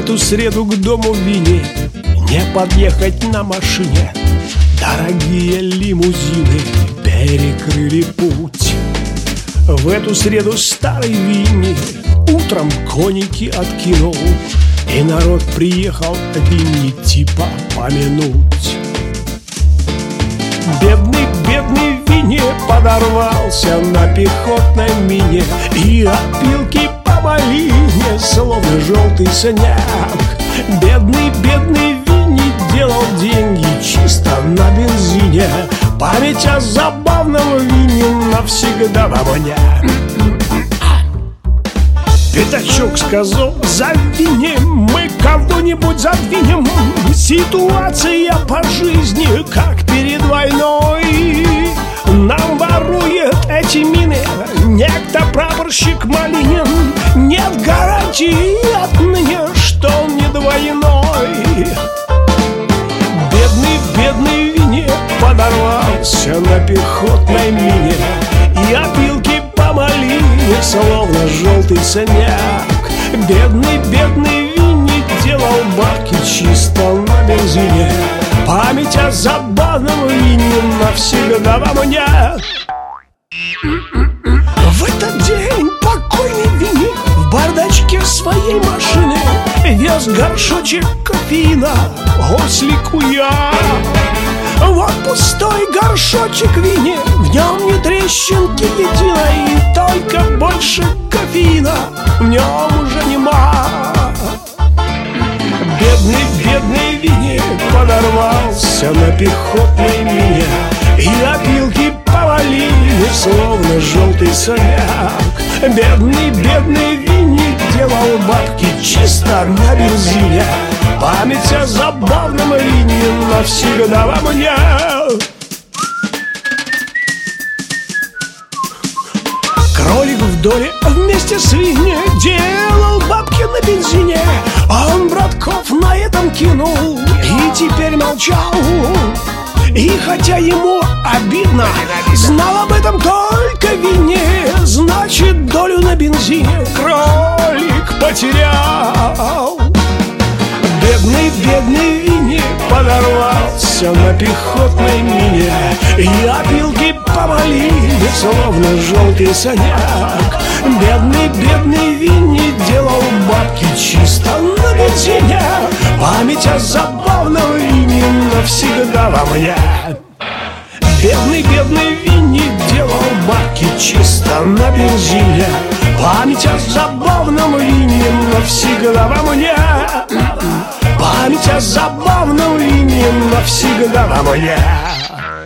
эту среду к дому Винни не подъехать на машине. Дорогие лимузины перекрыли путь. В эту среду старый Винни утром коники откинул, и народ приехал Винни типа помянуть. Бедный, бедный Винни подорвался на пехотной мине, и опилки по малине, словно желтый синяк. Бедный, бедный Винни делал деньги чисто на бензине. Память о забавном Винни навсегда во мне. Пятачок сказал: завинь, мы кого-нибудь задвинем. Ситуация по жизни, как перед войной. Нам ворует эти мины некто прапорщик Малинин. Нет гарантии отныне, что он не двойной. Бедный, бедный Винни подорвался на пехотной мине, и опилки по малине, словно желтый синяк. Бедный, бедный Винни делал баки чисто на бензине. Память о забавном Винни навсегда во мне. В этот день покойный Винни в бардачке своей машины вез горшочек кофеина, осликуя. Вот пустой горшочек Винни, в нем ни трещинки единой, и только больше кофеина в нем уже нема. Бедный, бедный Винни подорвался на пехотной мине, и опилки повалили, словно желтый синяк. Бедный, бедный Винни делал бабки чисто на бензине. Память о забавном Винни навсегда во мне. Кролик в доле вместе с Винни делал бабки на бензине. Он братков на этом кинул и теперь молчал. И хотя ему обидно, знал об этом только Винни. Значит, долю на бензине кролик потерял. Бедный, бедный Винни подорвался на пехотной мине, и опилки повалили, словно желтый синяк. Бедный, бедный Винни делал бабки чисто на бензине. Память о забавном Винни навсегда во мне. Бедный, бедный Винни делал бабки чисто на бензине. Память о забавном Винни навсегда во мне. Память о забавном Винни навсегда во мне.